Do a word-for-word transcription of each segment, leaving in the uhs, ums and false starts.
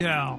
Yeah.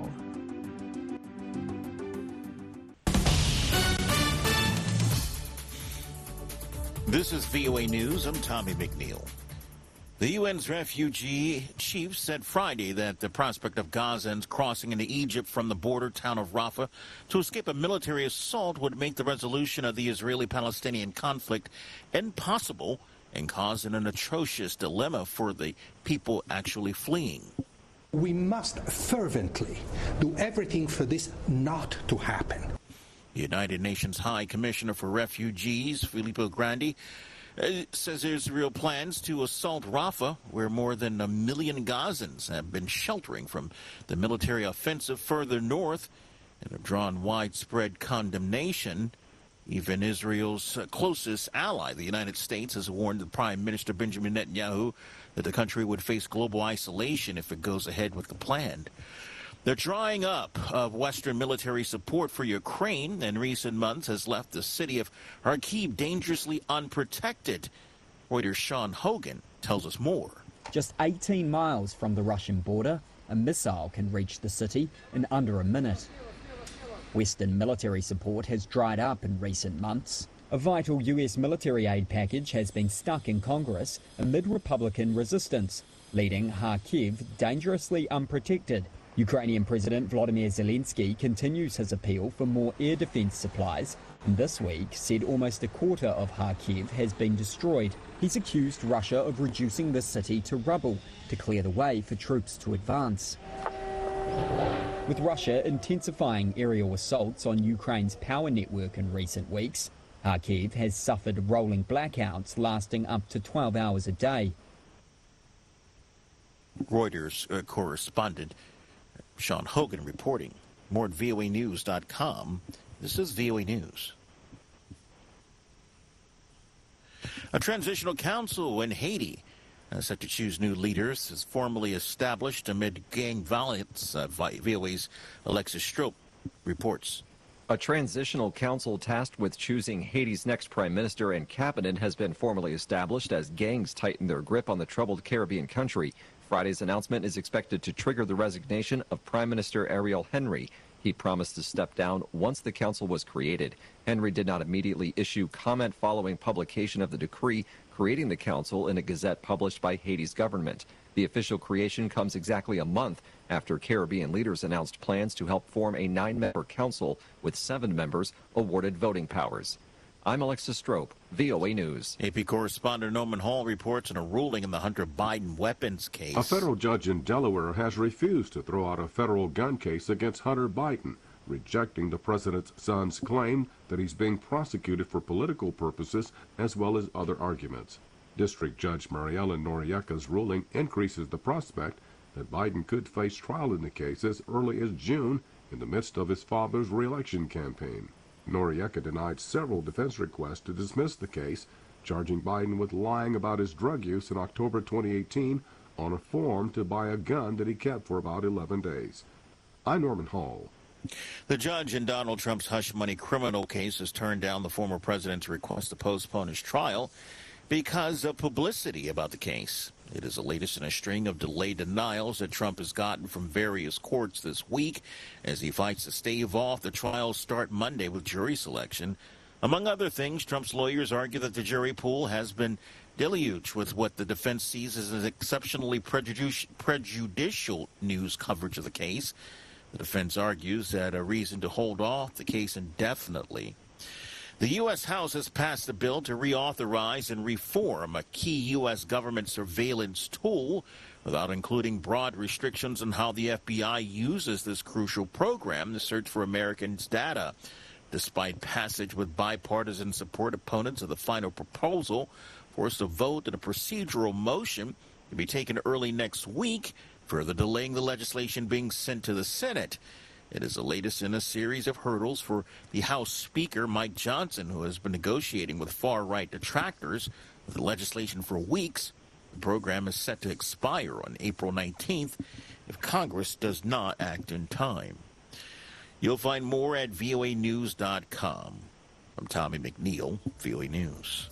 This is V O A News. I'm Tommy McNeil. The U N's refugee chief said Friday that the prospect of Gazans crossing into Egypt from the border town of Rafah to escape a military assault would make the resolution of the Israeli-Palestinian conflict impossible and cause an atrocious dilemma for the people actually fleeing. We must fervently do everything for this not to happen. The United Nations High Commissioner for Refugees, Filippo Grandi, uh, says Israel plans to assault Rafah, where more than a million Gazans have been sheltering from the military offensive further north and have drawn widespread condemnation. Even Israel's closest ally, the United States, has warned the Prime Minister Benjamin Netanyahu that the country would face global isolation if it goes ahead with the plan. The drying up of Western military support for Ukraine in recent months has left the city of Kharkiv dangerously unprotected. Reuters' Sean Hogan tells us more. Just eighteen miles from the Russian border, a missile can reach the city in under a minute. Western military support has dried up in recent months. A vital U S military aid package has been stuck in Congress amid Republican resistance, leaving Kharkiv dangerously unprotected. Ukrainian President Volodymyr Zelensky continues his appeal for more air defense supplies, and this week said almost a quarter of Kharkiv has been destroyed. He's accused Russia of reducing the city to rubble to clear the way for troops to advance. With Russia intensifying aerial assaults on Ukraine's power network in recent weeks, Kharkiv has suffered rolling blackouts lasting up to twelve hours a day. Reuters uh, correspondent Sean Hogan reporting. More at V O A news dot com. This is V O A News. A transitional council in Haiti uh, set to choose new leaders is formally established amid gang violence. Uh, V O A's Alexis Strope reports. A transitional council tasked with choosing Haiti's next prime minister and cabinet has been formally established as gangs tighten their grip on the troubled Caribbean country. Friday's announcement is expected to trigger the resignation of Prime Minister Ariel Henry. He promised to step down once the council was created. Henry did not immediately issue comment following publication of the decree creating the council in a gazette published by Haiti's government. The official creation comes exactly a month after Caribbean leaders announced plans to help form a nine-member council with seven members awarded voting powers. I'm Alexis Strope, V O A News. A P correspondent Norman Hall reports on a ruling in the Hunter Biden weapons case. A federal judge in Delaware has refused to throw out a federal gun case against Hunter Biden, rejecting the president's son's claim that he's being prosecuted for political purposes as well as other arguments. District Judge Mariellen Norieka's ruling increases the prospect that Biden could face trial in the case as early as June in the midst of his father's re-election campaign. Norieka denied several defense requests to dismiss the case, charging Biden with lying about his drug use in October twenty eighteen on a form to buy a gun that he kept for about eleven days. I'm Norman Hall. The judge in Donald Trump's hush money criminal case has turned down the former president's request to postpone his trial because of publicity about the case. It is the latest in a string of delayed denials that Trump has gotten from various courts this week as he fights to stave off the trial's start Monday with jury selection. Among other things, Trump's lawyers argue that the jury pool has been deluged with what the defense sees as an exceptionally prejudici- prejudicial news coverage of the case. The defense argues that a reason to hold off the case indefinitely. The U S House has passed a bill to reauthorize and reform a key U S government surveillance tool without including broad restrictions on how the F B I uses this crucial program to search for Americans' data. Despite passage with bipartisan support, opponents of the final proposal forced a vote in a procedural motion to be taken early next week, further delaying the legislation being sent to the Senate. It is the latest in a series of hurdles for the House Speaker, Mike Johnson, who has been negotiating with far-right detractors with the legislation for weeks. The program is set to expire on April nineteenth if Congress does not act in time. You'll find more at V O A news dot com. I'm Tommy McNeil, V O A News.